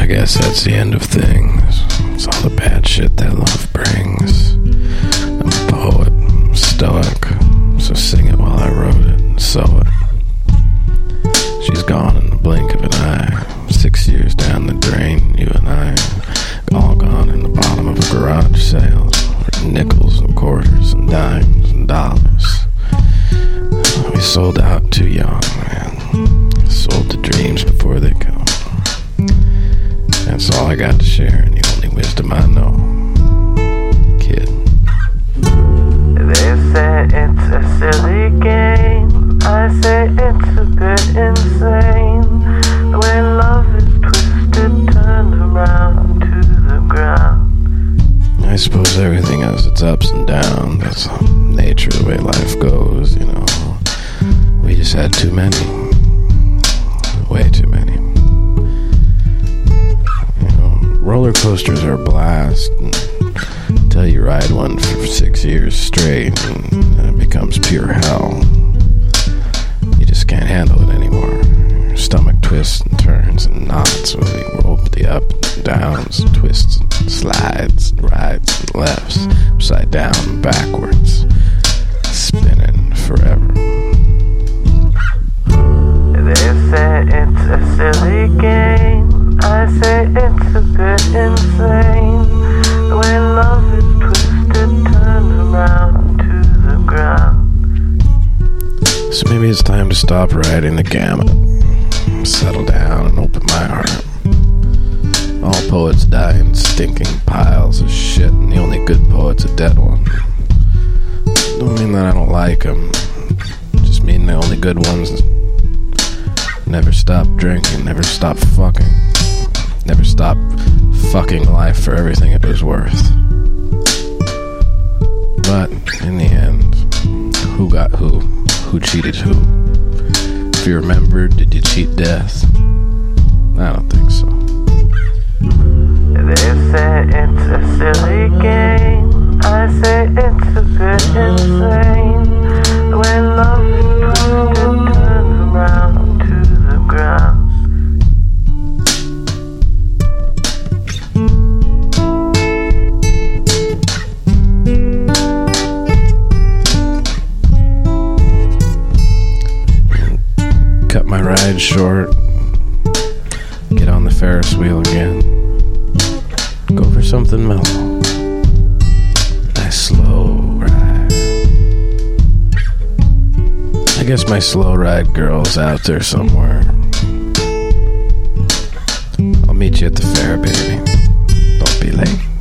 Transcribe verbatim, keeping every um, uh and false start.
I guess that's the end of things. It's all the bad shit that love brings. I'm a poet, I'm stoic, so sing it while I wrote it and sew it. She's gone in the blink of an eye. Six years down the drain, you and I, all gone in the bottom of a garage sale. Nickels and quarters and dimes and dollars. We sold out too young, man. Sold the dreams before they come. That's all I got to share, and the only wisdom I know. Kid. They say it's a silly game. I say it's a bit insane. The way love is twisted, turned around to the ground. I suppose everything has its ups and downs. That's the nature of the way life goes, you know. We just had too many. Way too many. You know, roller coasters are a blast until you ride one for six years straight and then it becomes pure hell. You just can't handle it anymore. Your stomach twists and turns and knots with the rope, the up and downs, twists and slides, rides and lefts, upside down and backwards, spinning forever. They say it's a silly game. I say it's a bit insane. The way love is twisted, turned around to the ground. So maybe it's time to stop riding the gamut, settle down and open my heart. All poets die in stinking piles of shit, and the only good poet's a dead one. Don't mean that I don't like them, just mean the only good ones never stop drinking, never stop fucking, never stop fucking life for everything it was worth. But in the end, who got who? Who cheated who? If you remember, did you cheat death? I don't think so. They say it's a silly game. I say it's a bit insane. The way love is twisted, turned around to the ground. Cut my ride short. Get on the Ferris wheel again. Go for something mellow. Nice slow ride. I guess my slow ride girl's out there somewhere. I'll meet you at the fair, baby. Don't be late.